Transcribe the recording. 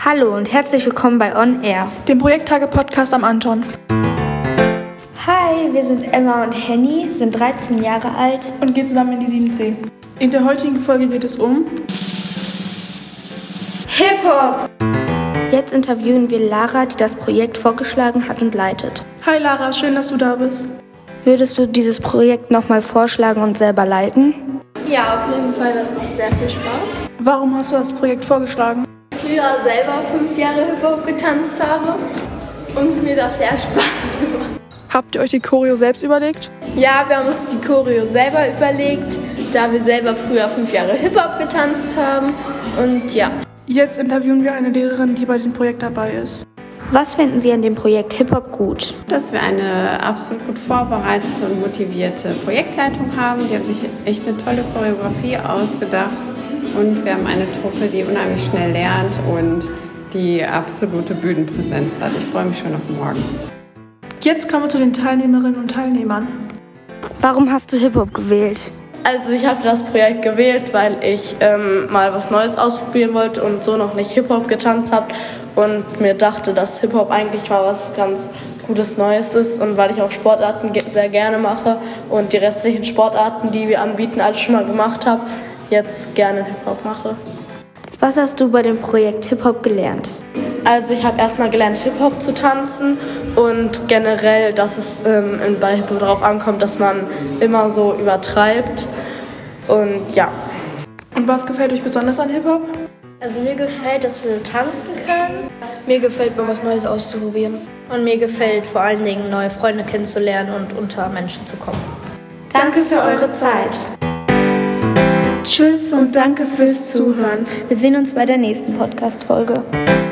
Hallo und herzlich willkommen bei On Air, dem Projekttage-Podcast am Anton. Hi, wir sind Emma und Henny, sind 13 Jahre alt und gehen zusammen in die 7C. In der heutigen Folge geht es um Hip-Hop. Jetzt interviewen wir Lara, die das Projekt vorgeschlagen hat und leitet. Hi Lara, schön, dass du da bist. Würdest du dieses Projekt nochmal vorschlagen und selber leiten? Ja, auf jeden Fall, das macht sehr viel Spaß. Warum hast du das Projekt vorgeschlagen? Ich früher selber 5 Jahre Hip-Hop getanzt habe und mir das sehr Spaß gemacht. Habt ihr euch die Choreo selbst überlegt? Ja, wir haben uns die Choreo selber überlegt, da wir selber früher 5 Jahre Hip-Hop getanzt haben und ja. Jetzt interviewen wir eine Lehrerin, die bei dem Projekt dabei ist. Was finden Sie an dem Projekt Hip-Hop gut? Dass wir eine absolut gut vorbereitete und motivierte Projektleitung haben. Die haben sich echt eine tolle Choreografie ausgedacht. Und wir haben eine Truppe, die unheimlich schnell lernt und die absolute Bühnenpräsenz hat. Ich freue mich schon auf morgen. Jetzt kommen wir zu den Teilnehmerinnen und Teilnehmern. Warum hast du Hip-Hop gewählt? Also ich habe das Projekt gewählt, weil ich mal was Neues ausprobieren wollte und so noch nicht Hip-Hop getanzt habe und mir dachte, dass Hip-Hop eigentlich mal was ganz Gutes Neues ist und weil ich auch Sportarten sehr gerne mache und die restlichen Sportarten, die wir anbieten, alle schon mal gemacht habe, jetzt gerne Hip-Hop mache. Was hast du bei dem Projekt Hip-Hop gelernt? Also ich habe erstmal gelernt, Hip-Hop zu tanzen und generell, dass es bei Hip-Hop darauf ankommt, dass man immer so übertreibt und ja. Und was gefällt euch besonders an Hip-Hop? Also mir gefällt, dass wir tanzen können. Mir gefällt, mal was Neues auszuprobieren. Und mir gefällt vor allen Dingen, neue Freunde kennenzulernen und unter Menschen zu kommen. Danke für eure Zeit. Tschüss und danke fürs Zuhören. Wir sehen uns bei der nächsten Podcast-Folge.